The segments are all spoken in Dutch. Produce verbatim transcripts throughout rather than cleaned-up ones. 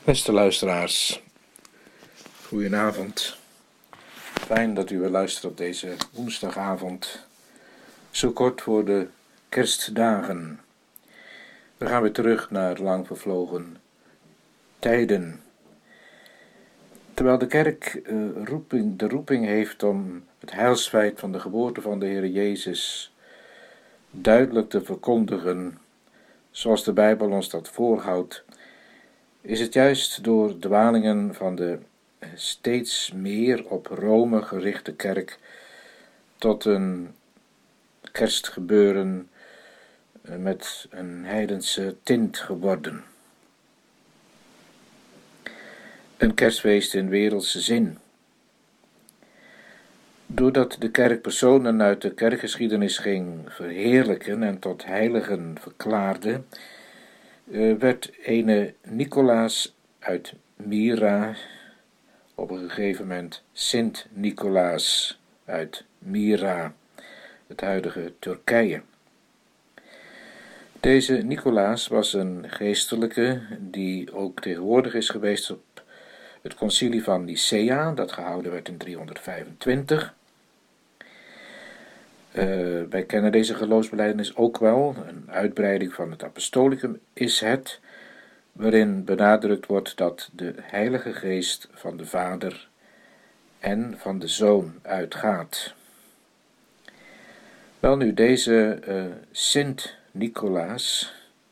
Beste luisteraars, goedenavond. Fijn dat u weer luistert op deze woensdagavond, zo kort voor de kerstdagen. We gaan weer terug naar lang vervlogen tijden. Terwijl de kerk uh, roeping, de roeping heeft om het heilsfeit van de geboorte van de Heer Jezus duidelijk te verkondigen, zoals de Bijbel ons dat voorhoudt, is het juist door dwalingen van de steeds meer op Rome gerichte kerk tot een kerstgebeuren met een heidense tint geworden. Een kerstfeest in wereldse zin. Doordat de kerk personen uit de kerkgeschiedenis ging verheerlijken en tot heiligen verklaarde, werd ene Nicolaas uit Myra op een gegeven moment Sint Nicolaas uit Myra, het huidige Turkije. Deze Nicolaas was een geestelijke die ook tegenwoordig is geweest op het concilie van Nicea, dat gehouden werd in driehonderdvijfentwintig. Uh, wij kennen deze geloofsbelijdenis ook wel. Een uitbreiding van het apostolicum is het, waarin benadrukt wordt dat de Heilige Geest van de Vader en van de Zoon uitgaat. Welnu, deze uh, Sint Nicolaas,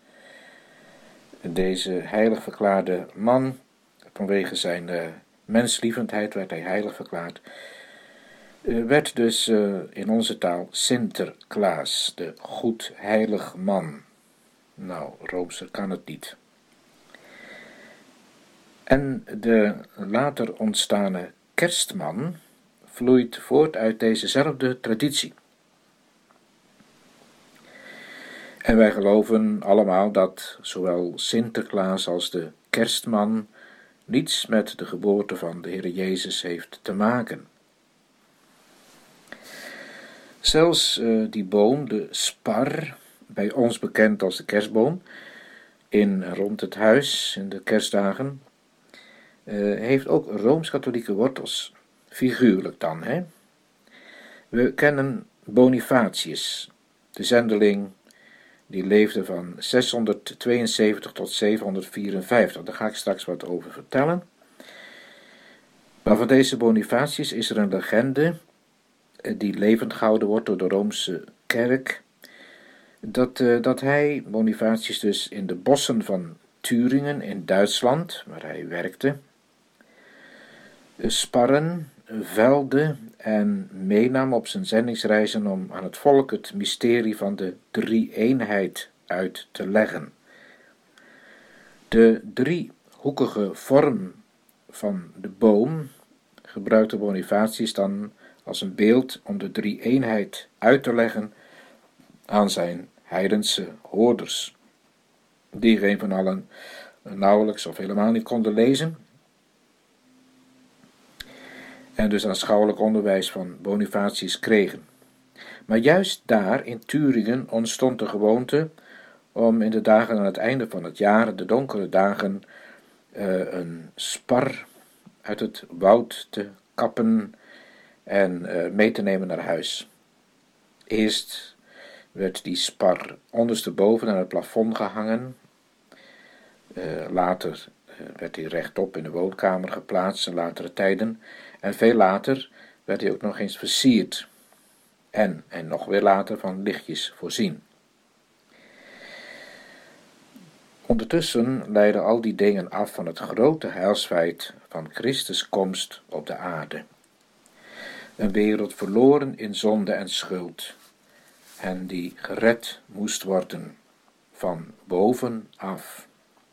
deze heilig verklaarde man, vanwege zijn uh, menslievendheid werd hij heilig verklaard, uh, werd dus uh, in onze taal Sinterklaas, de goed heilig man. Nou, roomser kan het niet. En de later ontstane kerstman vloeit voort uit dezezelfde traditie. En wij geloven allemaal dat zowel Sinterklaas als de kerstman niets met de geboorte van de Heer Jezus heeft te maken. Zelfs uh, die boom, de spar, bij ons bekend als de kerstboom, in rond het huis in de kerstdagen, uh, heeft ook rooms-katholieke wortels, figuurlijk dan. Hè? We kennen Bonifatius, de zendeling die leefde van zeshonderdtweeënzeventig tot zevenhonderdvierenvijftig. Daar ga ik straks wat over vertellen. Maar van deze Bonifatius is er een legende die levend gehouden wordt door de Roomse kerk, dat, uh, dat hij, Bonifatius dus, in de bossen van Thüringen in Duitsland, waar hij werkte, sparren, velde en meenam op zijn zendingsreizen om aan het volk het mysterie van de drie-eenheid uit te leggen. De driehoekige vorm van de boom gebruikte Bonifatius dan als een beeld om de drie-eenheid uit te leggen aan zijn heidense hoorders, die geen van allen nauwelijks of helemaal niet konden lezen, en dus aanschouwelijk onderwijs van Bonifatius kregen. Maar juist daar in Thüringen ontstond de gewoonte om in de dagen aan het einde van het jaar, de donkere dagen, uh, een spar uit het woud te kappen en uh, mee te nemen naar huis. Eerst werd die spar ondersteboven aan het plafond gehangen. Uh, later uh, werd hij rechtop in de woonkamer geplaatst in latere tijden. En veel later werd hij ook nog eens versierd. En, en nog weer later van lichtjes voorzien. Ondertussen leidden al die dingen af van het grote heilsfeit van Christus' komst op de aarde. Een wereld verloren in zonde en schuld, en die gered moest worden van bovenaf.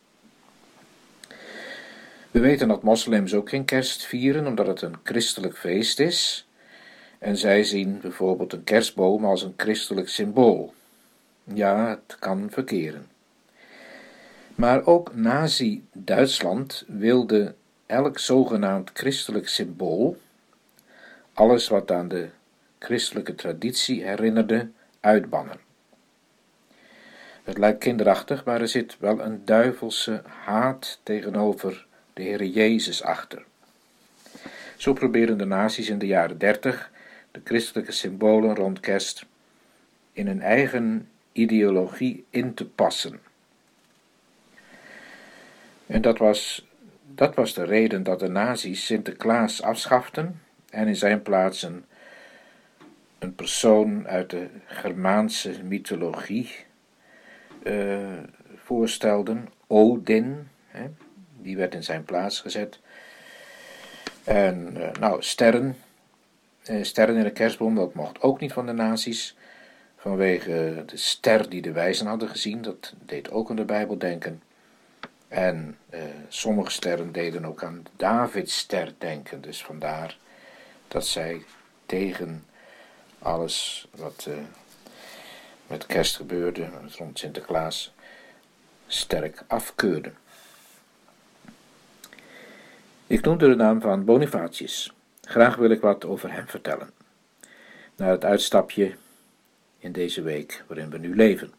We weten dat moslims ook geen kerst vieren, omdat het een christelijk feest is, en zij zien bijvoorbeeld een kerstboom als een christelijk symbool. Ja, het kan verkeren. Maar ook Nazi-Duitsland wilde elk zogenaamd christelijk symbool, alles wat aan de christelijke traditie herinnerde, uitbannen. Het lijkt kinderachtig, maar er zit wel een duivelse haat tegenover de Heere Jezus achter. Zo proberen de naties in de jaren dertig de christelijke symbolen rond kerst in hun eigen ideologie in te passen. En dat was, dat was de reden dat de nazi's Sinterklaas afschaften en in zijn plaats een, een persoon uit de Germaanse mythologie uh, voorstelden, Odin, hè, die werd in zijn plaats gezet. En uh, nou, sterren, uh, sterren in de kerstboom, dat mocht ook niet van de nazi's, vanwege de ster die de wijzen hadden gezien, dat deed ook aan de Bijbel denken. En uh, sommige sterren deden ook aan de Davidster denken, dus vandaar dat zij tegen alles wat uh, met kerst gebeurde, rond Sinterklaas, sterk afkeurden. Ik noemde de naam van Bonifatius. Graag wil ik wat over hem vertellen. Na het uitstapje in deze week waarin we nu leven.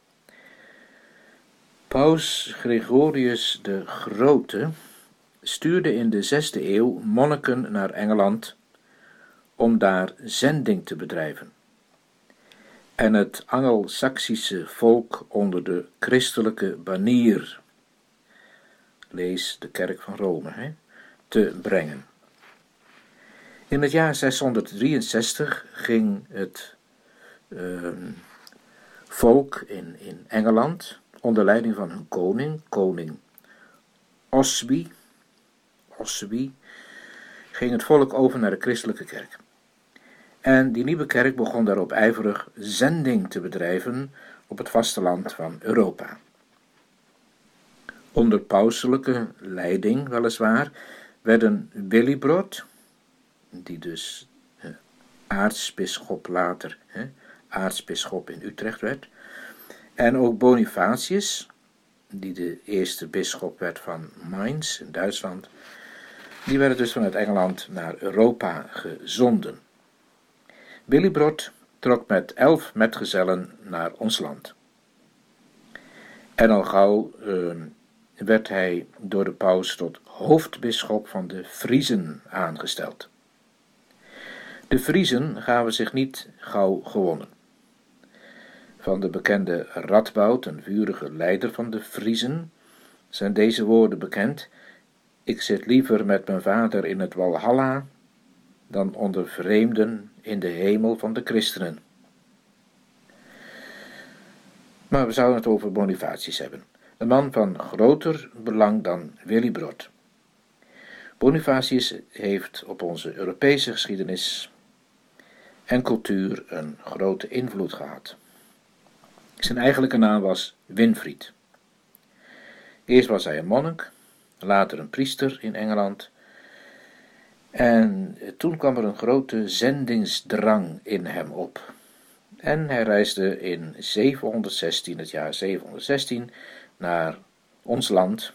Paus Gregorius de Grote stuurde in de zesde eeuw monniken naar Engeland om daar zending te bedrijven en het Angelsaksische volk onder de christelijke banier, lees de kerk van Rome, hè, te brengen. In het jaar zeshonderddrieënzestig ging het uh, volk in, in Engeland onder leiding van hun koning, koning Oswy, Oswy, ging het volk over naar de christelijke kerk. En die nieuwe kerk begon daarop ijverig zending te bedrijven op het vasteland van Europa. Onder pauselijke leiding, weliswaar, werden Willibrord, die dus eh, aartsbisschop later, eh, aartsbisschop in Utrecht werd, en ook Bonifatius, die de eerste bisschop werd van Mainz in Duitsland, die werden dus vanuit Engeland naar Europa gezonden. Willibrord trok met elf metgezellen naar ons land. En al gauw uh, werd hij door de paus tot hoofdbisschop van de Friezen aangesteld. De Friezen gaven zich niet gauw gewonnen. Van de bekende Radboud, een vurige leider van de Friezen, zijn deze woorden bekend: ik zit liever met mijn vader in het Walhalla dan onder vreemden in de hemel van de christenen. Maar we zouden het over Bonifatius hebben, een man van groter belang dan Willibrord. Bonifatius heeft op onze Europese geschiedenis en cultuur een grote invloed gehad. Zijn eigenlijke naam was Winfried. Eerst was hij een monnik, later een priester in Engeland. En toen kwam er een grote zendingsdrang in hem op. En hij reisde in zevenhonderdzestien, het jaar zevenhonderdzestien, naar ons land.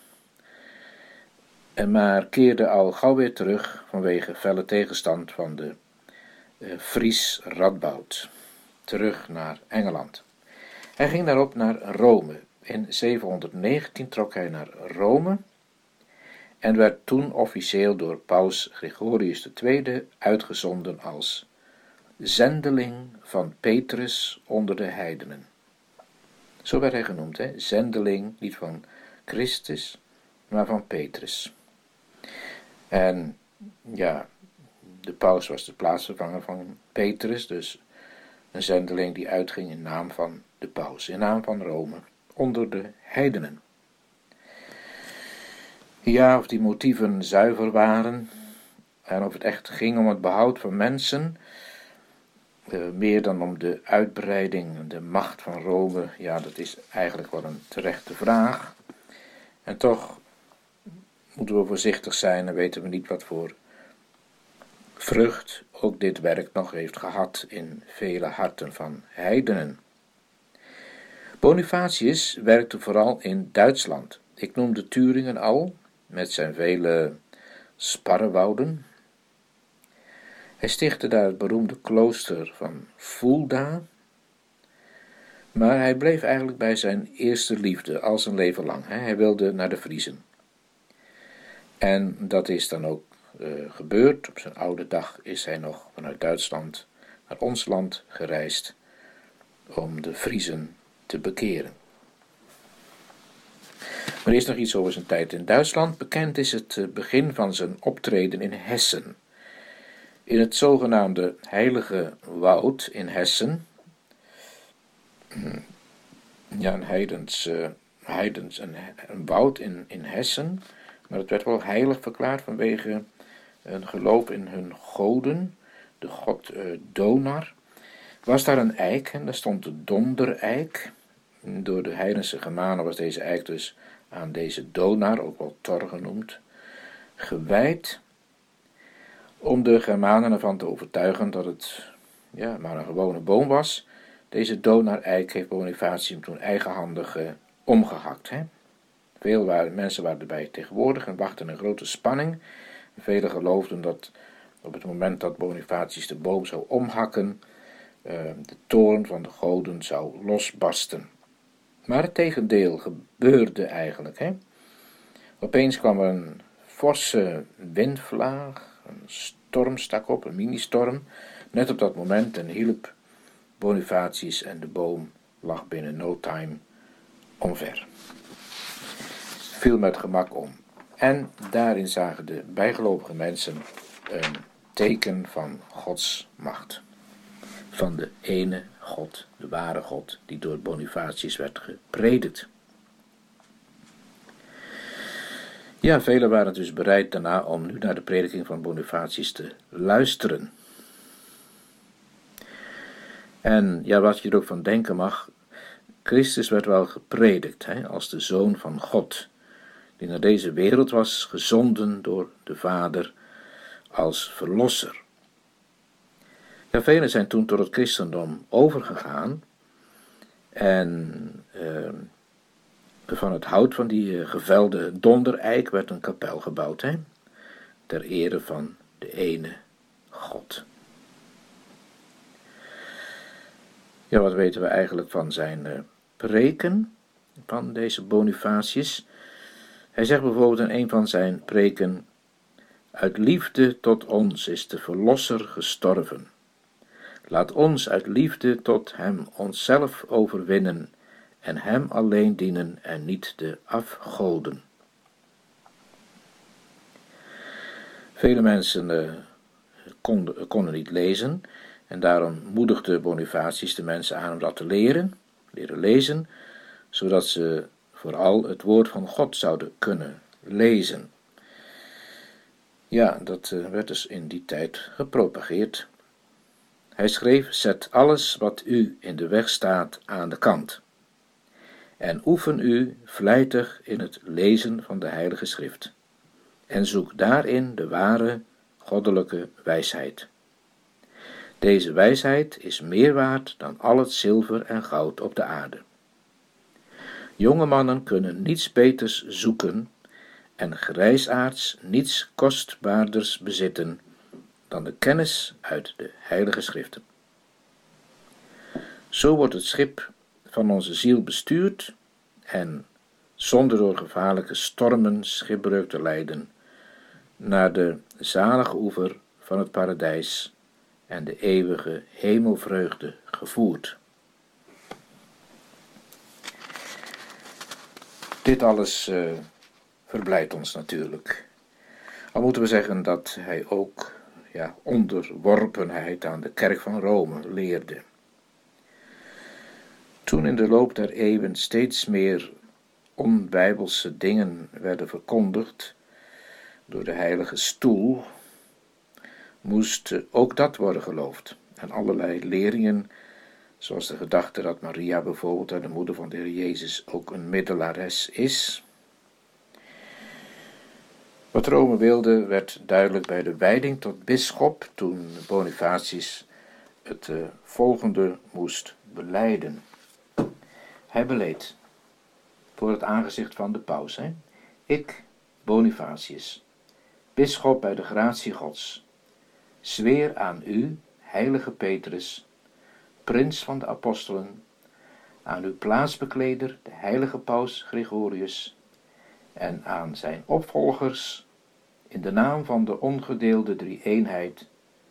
Maar keerde al gauw weer terug vanwege felle tegenstand van de uh, Fries Radboud. Terug naar Engeland. Hij ging daarop naar Rome. In zevenhonderdnegentien trok hij naar Rome en werd toen officieel door paus Gregorius de Tweede uitgezonden als zendeling van Petrus onder de heidenen. Zo werd hij genoemd, hè? Zendeling, niet van Christus, maar van Petrus. En ja, de paus was de plaatsvervanger van Petrus, dus een zendeling die uitging in naam van de paus, in naam van Rome, onder de heidenen. Ja, of die motieven zuiver waren en of het echt ging om het behoud van mensen, uh, meer dan om de uitbreiding en de macht van Rome, ja, dat is eigenlijk wel een terechte vraag. En toch moeten we voorzichtig zijn en weten we niet wat voor vrucht ook dit werk nog heeft gehad in vele harten van heidenen. Bonifatius werkte vooral in Duitsland. Ik noemde Thüringen al, met zijn vele sparrenwouden. Hij stichtte daar het beroemde klooster van Fulda, maar hij bleef eigenlijk bij zijn eerste liefde al zijn leven lang. Hij wilde naar de Friezen. En dat is dan ook uh, gebeurd. Op zijn oude dag is hij nog vanuit Duitsland naar ons land gereisd om de Friezen te bekeren. Maar eerst nog iets over zijn tijd in Duitsland. Bekend is het begin van zijn optreden in Hessen. In het zogenaamde Heilige Woud in Hessen, ja, een heidens, uh, heidens een, een woud in, in Hessen, maar het werd wel heilig verklaard vanwege een geloof in hun goden, de god uh, Donar. Was daar een eik, en daar stond de dondereik. Door de heidense Germanen was deze eik dus aan deze Donar, ook wel Thor genoemd, gewijd, om de Germanen ervan te overtuigen dat het ja, maar een gewone boom was. Deze Donar-eik heeft Bonifatius hem toen eigenhandig uh, omgehakt. Hè? Veel waren, mensen waren erbij tegenwoordig en wachten in grote spanning. Velen geloofden dat op het moment dat Bonifatius de boom zou omhakken, uh, de toorn van de goden zou losbarsten. Maar het tegendeel gebeurde eigenlijk. Hè? Opeens kwam er een forse windvlaag, een storm stak op, een ministorm, net op dat moment en hielp Bonifatius en de boom lag binnen no time omver. Viel met gemak om. En daarin zagen de bijgelovige mensen een teken van Gods macht. Van de ene God, de ware God, die door Bonifatius werd gepredikt. Ja, velen waren dus bereid daarna om nu naar de prediking van Bonifatius te luisteren. En ja, wat je er ook van denken mag, Christus werd wel gepredikt hè, als de Zoon van God, die naar deze wereld was gezonden door de Vader als verlosser. Ja, velen zijn toen tot het christendom overgegaan en eh, van het hout van die gevelde dondereik werd een kapel gebouwd, hè, ter ere van de ene God. Ja, wat weten we eigenlijk van zijn uh, preken, van deze Bonifatius? Hij zegt bijvoorbeeld in een van zijn preken: uit liefde tot ons is de Verlosser gestorven. Laat ons uit liefde tot hem onszelf overwinnen en hem alleen dienen en niet de afgoden. Vele mensen uh, konden, konden niet lezen en daarom moedigde Bonifatius de mensen aan om dat te leren, leren lezen, zodat ze vooral het woord van God zouden kunnen lezen. Ja, dat uh, werd dus in die tijd gepropageerd. Hij schreef: zet alles wat u in de weg staat aan de kant en oefen u vlijtig in het lezen van de Heilige Schrift en zoek daarin de ware goddelijke wijsheid. Deze wijsheid is meer waard dan al het zilver en goud op de aarde. Jonge mannen kunnen niets beters zoeken en grijsaards niets kostbaarders bezitten dan de kennis uit de Heilige Schriften. Zo wordt het schip van onze ziel bestuurd en, zonder door gevaarlijke stormen schipbreuk te lijden, naar de zalige oever van het paradijs en de eeuwige hemelvreugde gevoerd. Dit alles uh, verblijdt ons natuurlijk. Al moeten we zeggen dat hij ook ja, onderworpenheid aan de kerk van Rome leerde. Toen in de loop der eeuwen steeds meer onbijbelse dingen werden verkondigd door de heilige stoel, moest ook dat worden geloofd. En allerlei leringen, zoals de gedachte dat Maria bijvoorbeeld, de moeder van de Heer Jezus, ook een middelares is. Wat Rome wilde werd duidelijk bij de wijding tot bisschop, toen Bonifatius het uh, volgende moest belijden. Hij beleed voor het aangezicht van de paus: hè? Ik, Bonifatius, bisschop bij de gratie Gods, zweer aan u, heilige Petrus, prins van de apostelen, aan uw plaatsbekleder, de heilige paus Gregorius, en aan zijn opvolgers, in de naam van de ongedeelde drie-eenheid,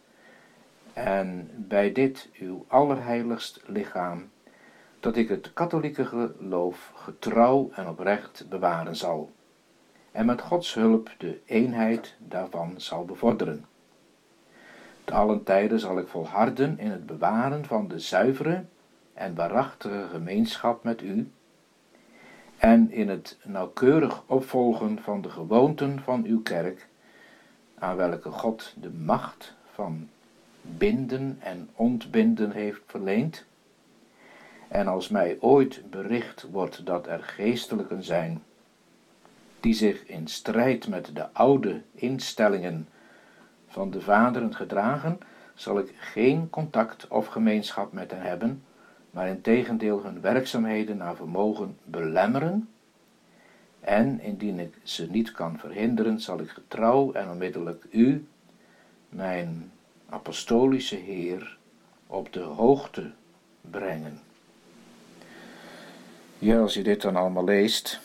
en bij dit uw allerheiligst lichaam, dat ik het katholieke geloof getrouw en oprecht bewaren zal, en met Gods hulp de eenheid daarvan zal bevorderen. Te allen tijden zal ik volharden in het bewaren van de zuivere en waarachtige gemeenschap met u, en in het nauwkeurig opvolgen van de gewoonten van uw kerk, aan welke God de macht van binden en ontbinden heeft verleend. En als mij ooit bericht wordt dat er geestelijken zijn, die zich in strijd met de oude instellingen van de vaderen gedragen, zal ik geen contact of gemeenschap met hen hebben, maar integendeel hun werkzaamheden naar vermogen belemmeren, en indien ik ze niet kan verhinderen, zal ik getrouw en onmiddellijk u, mijn apostolische Heer, op de hoogte brengen. Ja, als je dit dan allemaal leest,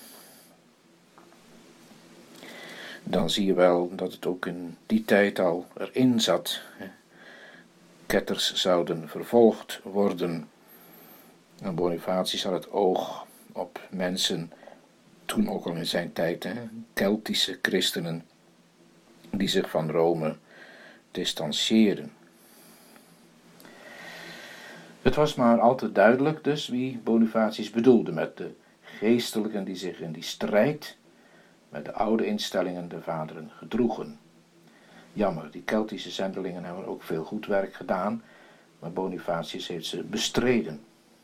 dan zie je wel dat het ook in die tijd al erin zat. Ketters zouden vervolgd worden. En Bonifatius had het oog op mensen, toen ook al in zijn tijd, hè, Keltische christenen, die zich van Rome distancieerden. Het was maar al te duidelijk dus wie Bonifatius bedoelde met de geestelijken die zich in die strijd met de oude instellingen der vaderen gedroegen. Jammer, die Keltische zendelingen hebben ook veel goed werk gedaan, maar Bonifatius heeft ze bestreden.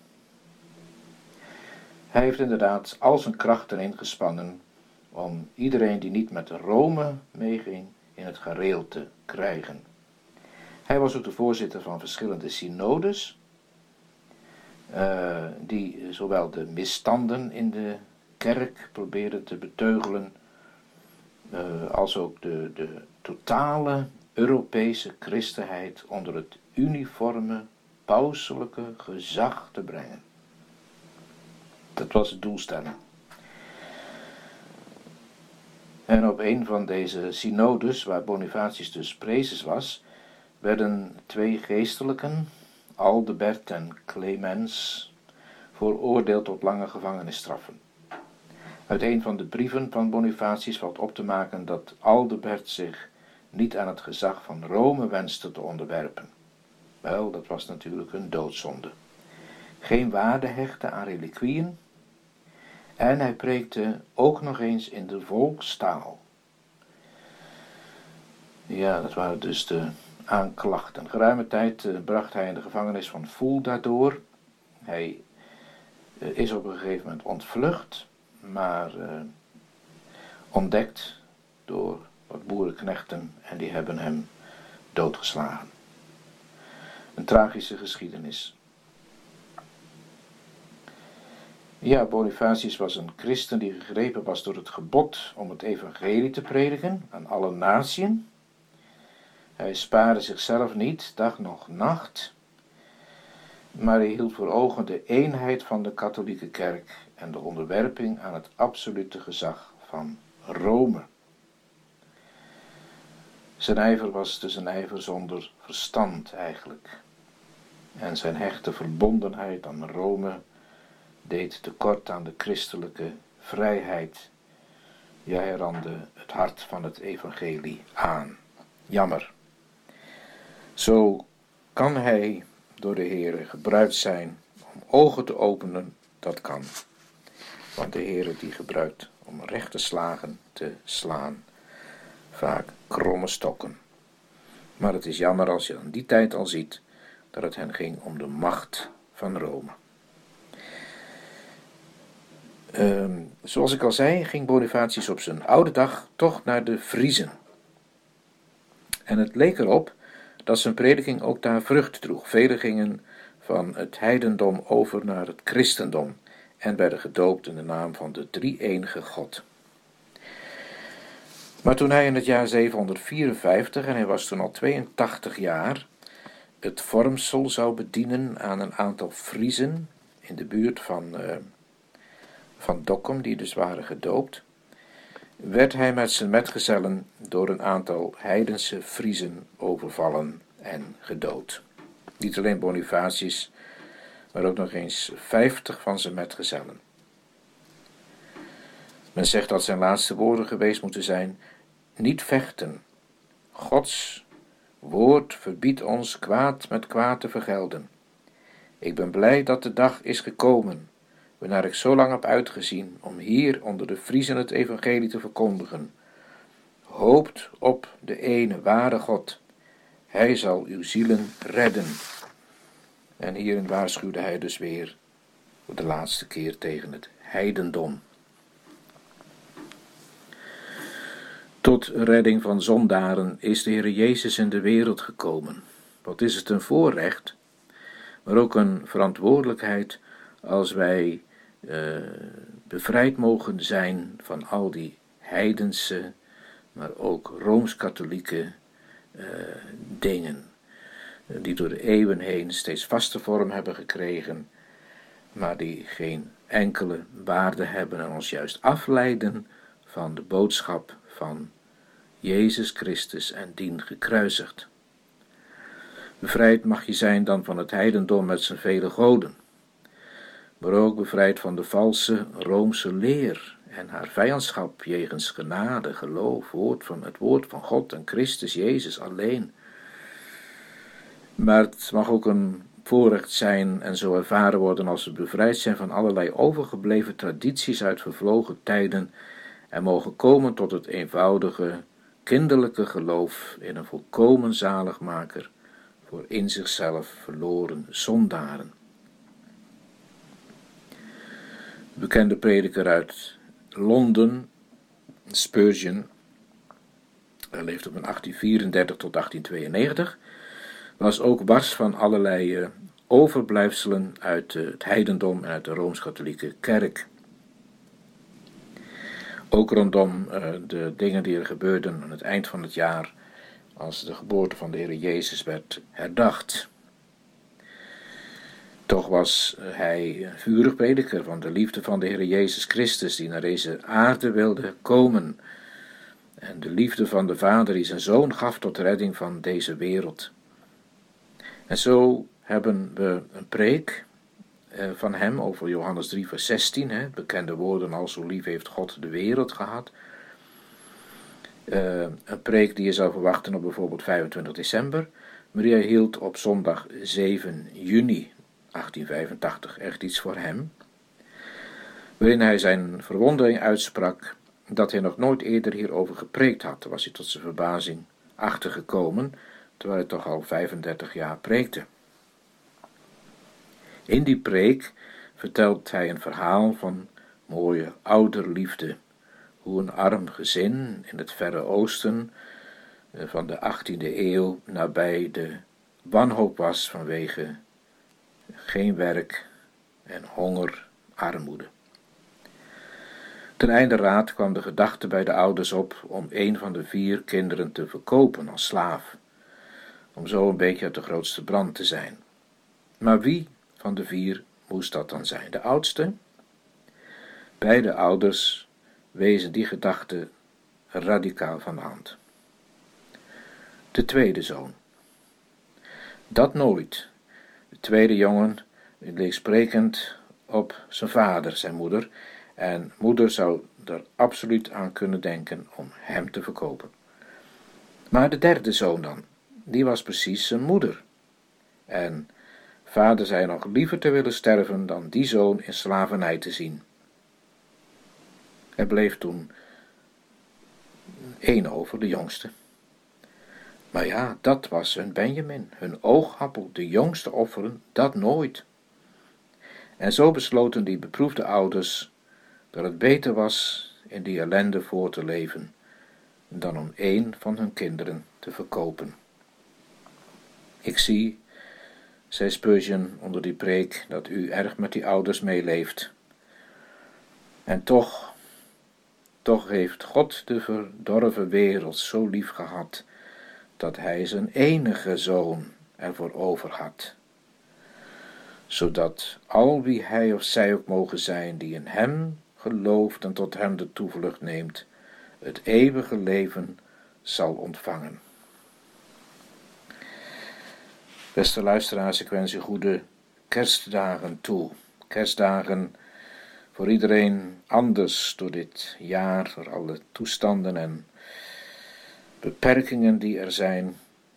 Hij heeft inderdaad al zijn krachten ingespannen om iedereen die niet met Rome meeging in het gareel te krijgen. Hij was ook de voorzitter van verschillende synodes, uh, die zowel de misstanden in de kerk probeerden te beteugelen, uh, als ook de, de totale Europese christenheid onder het uniforme pauselijke gezag te brengen. Dat was de doelstelling. En op een van deze synodes, waar Bonifatius dus prezes was, werden twee geestelijken, Aldebert en Clemens, veroordeeld tot lange gevangenisstraffen. Uit een van de brieven van Bonifatius valt op te maken dat Aldebert zich niet aan het gezag van Rome wenste te onderwerpen. Wel, dat was natuurlijk een doodzonde. Geen waarde hechten aan reliquieën, en hij preekte ook nog eens in de volkstaal. Ja, dat waren dus de aanklachten. Geruime tijd uh, bracht hij in de gevangenis van Fulda door. Hij uh, is op een gegeven moment ontvlucht, maar uh, ontdekt door wat boerenknechten, en die hebben hem doodgeslagen. Een tragische geschiedenis. Ja, Bonifatius was een christen die gegrepen was door het gebod om het evangelie te prediken aan alle natieën. Hij spaarde zichzelf niet, dag noch nacht, maar hij hield voor ogen de eenheid van de katholieke kerk en de onderwerping aan het absolute gezag van Rome. Zijn ijver was dus een ijver zonder verstand eigenlijk. En zijn hechte verbondenheid aan Rome deed tekort aan de christelijke vrijheid. Ja, hij randde het hart van het evangelie aan. Jammer. Zo kan hij door de Heere gebruikt zijn om ogen te openen, dat kan. Want de Heere die gebruikt om rechte slagen te slaan, vaak kromme stokken. Maar het is jammer als je aan die tijd al ziet dat het hen ging om de macht van Rome. Um, zoals ik al zei, ging Bonifatius op zijn oude dag toch naar de Friezen. En het leek erop dat zijn prediking ook daar vrucht droeg. Velen gingen van het heidendom over naar het christendom en werden gedoopt in de naam van de drie-enige God. Maar toen hij in het jaar zevenhonderdvierenvijftig, en hij was toen al tweeëntachtig jaar, het vormsel zou bedienen aan een aantal Friezen in de buurt van, uh, van Dokkum, die dus waren gedoopt, werd hij met zijn metgezellen door een aantal heidense Friezen overvallen en gedood. Niet alleen Bonifatius, maar ook nog eens vijftig van zijn metgezellen. Men zegt dat zijn laatste woorden geweest moeten zijn: niet vechten. Gods woord verbiedt ons kwaad met kwaad te vergelden. Ik ben blij dat de dag is gekomen, waarnaar ik zo lang heb uitgezien, om hier onder de Friezen het evangelie te verkondigen. Hoopt op de ene ware God. Hij zal uw zielen redden. En hierin waarschuwde hij dus weer voor de laatste keer tegen het heidendom. Tot redding van zondaren is de Heer Jezus in de wereld gekomen. Wat is het een voorrecht, maar ook een verantwoordelijkheid als wij uh, bevrijd mogen zijn van al die heidense, maar ook rooms-katholieke uh, dingen, uh, die door de eeuwen heen steeds vaste vorm hebben gekregen, maar die geen enkele waarde hebben en ons juist afleiden van de boodschap van Jezus Christus en dien gekruisigd. Bevrijd mag je zijn dan van het heidendom met zijn vele goden, maar ook bevrijd van de valse Roomse leer en haar vijandschap jegens genade, geloof, woord van het woord van God en Christus Jezus alleen. Maar het mag ook een voorrecht zijn en zo ervaren worden als we bevrijd zijn van allerlei overgebleven tradities uit vervlogen tijden en mogen komen tot het eenvoudige, kinderlijke geloof in een volkomen zaligmaker voor in zichzelf verloren zondaren. De bekende prediker uit Londen, Spurgeon, hij leefde van achttien vierendertig tot achttien tweeënnegentig, was ook wars van allerlei uh, overblijfselen uit uh, het heidendom en uit de Rooms-Katholieke kerk. Ook rondom uh, de dingen die er gebeurden aan het eind van het jaar, als de geboorte van de Heer Jezus werd herdacht. Toch was hij een vurig prediker van de liefde van de Heer Jezus Christus, die naar deze aarde wilde komen, en de liefde van de Vader die zijn Zoon gaf tot redding van deze wereld. En zo hebben we een preek eh, van hem over Johannes drie vers zestien, hè, bekende woorden als zo lief heeft God de wereld gehad. Uh, een preek die je zou verwachten op bijvoorbeeld vijfentwintig december, maar die hij hield op zondag zeven juni achttien vijfentachtig, echt iets voor hem, waarin hij zijn verwondering uitsprak dat hij nog nooit eerder hierover gepreekt had. Daar was hij tot zijn verbazing achtergekomen, terwijl hij toch al vijfendertig jaar preekte. In die preek vertelt hij een verhaal van mooie ouderliefde, hoe een arm gezin in het Verre Oosten van de achttiende eeuw nabij de wanhoop was vanwege geen werk en honger, armoede. Ten einde raad kwam de gedachte bij de ouders op om een van de vier kinderen te verkopen als slaaf, om zo een beetje uit de grootste brand te zijn. Maar wie van de vier moest dat dan zijn? De oudste? Beide ouders wezen die gedachte radicaal van de hand. De tweede zoon. Dat nooit. De tweede jongen leek sprekend op zijn vader, zijn moeder, en moeder zou er absoluut aan kunnen denken om hem te verkopen. Maar de derde zoon dan, die was precies zijn moeder. En vader zei nog liever te willen sterven dan die zoon in slavernij te zien. Er bleef toen één over, de jongste. Maar ja, dat was hun Benjamin, hun oogappel, de jongste offeren, dat nooit. En zo besloten die beproefde ouders dat het beter was in die ellende voor te leven, dan om één van hun kinderen te verkopen. Ik zie, zei Spurgeon onder die preek, dat u erg met die ouders meeleeft. En toch, toch heeft God de verdorven wereld zo lief gehad, dat hij zijn enige zoon ervoor over had, zodat al wie hij of zij ook mogen zijn, die in hem gelooft en tot hem de toevlucht neemt, het eeuwige leven zal ontvangen. Beste luisteraars, ik wens u goede kerstdagen toe. Kerstdagen voor iedereen anders door dit jaar, voor alle toestanden en beperkingen die er zijn.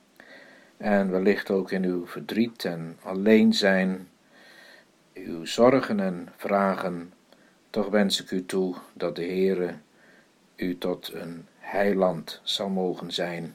En wellicht ook in uw verdriet en alleen zijn, uw zorgen en vragen, toch wens ik u toe dat de Heere u tot een heiland zal mogen zijn.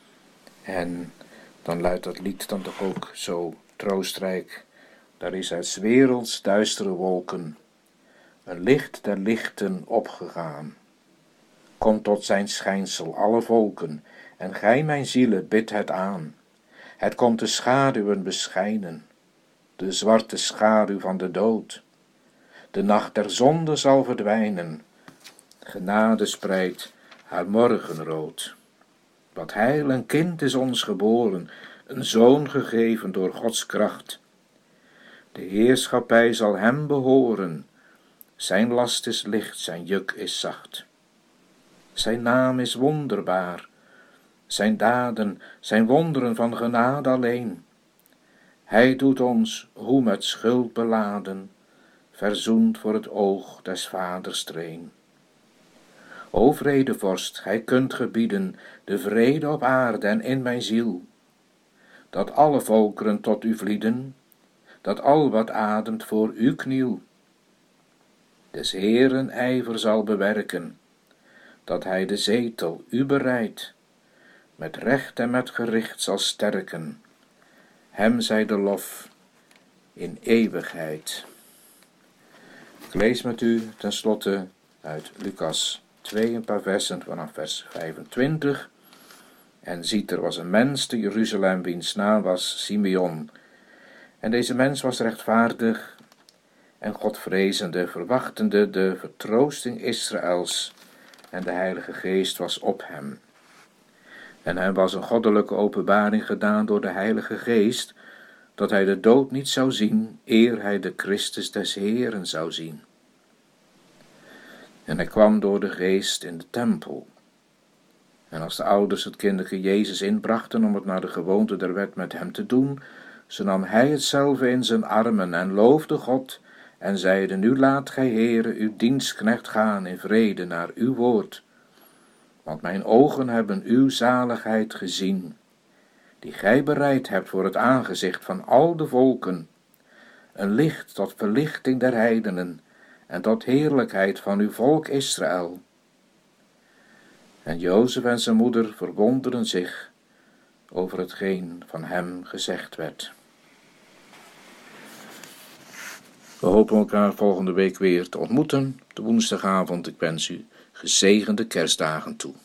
En dan luidt dat lied dan toch ook zo troostrijk. Daar is uit 's werelds duistere wolken een licht der lichten opgegaan. Kom tot zijn schijnsel alle volken, en gij mijn ziele bidt het aan. Het komt de schaduwen beschijnen, de zwarte schaduw van de dood. De nacht der zonde zal verdwijnen, genade spreidt haar morgenrood. Wat heil, een kind is ons geboren, een zoon gegeven door Gods kracht. De heerschappij zal hem behoren, zijn last is licht, zijn juk is zacht. Zijn naam is wonderbaar, zijn daden zijn wonderen van genade alleen. Hij doet ons, hoe met schuld beladen, verzoend voor het oog des vaders treen. O vredevorst, gij kunt gebieden de vrede op aarde en in mijn ziel, dat alle volkeren tot u vlieden, dat al wat ademt voor u kniel. Des Heeren ijver zal bewerken, dat hij de zetel u bereidt, met recht en met gericht zal sterken. Hem zij de lof in eeuwigheid. Ik lees met u tenslotte uit Lucas twee een paar versen vanaf vers vijfentwintig. En ziet, er was een mens te Jeruzalem, wiens naam was Simeon. En deze mens was rechtvaardig en godvrezende, verwachtende de vertroosting Israëls, en de Heilige Geest was op hem. En hem was een goddelijke openbaring gedaan door de Heilige Geest, dat hij de dood niet zou zien, eer hij de Christus des Heeren zou zien. En hij kwam door de Geest in de tempel. En als de ouders het kinderke Jezus inbrachten om het naar de gewoonte der wet met hem te doen, zo nam hij hetzelfde in zijn armen en loofde God en zeide: Nu laat gij, Heere, uw dienstknecht gaan in vrede naar uw woord. Want mijn ogen hebben uw zaligheid gezien, die gij bereid hebt voor het aangezicht van al de volken, een licht tot verlichting der heidenen en tot heerlijkheid van uw volk Israël. En Jozef en zijn moeder verwonderden zich over hetgeen van hem gezegd werd. We hopen elkaar volgende week weer te ontmoeten, de woensdagavond. Ik wens u gezegende kerstdagen toe.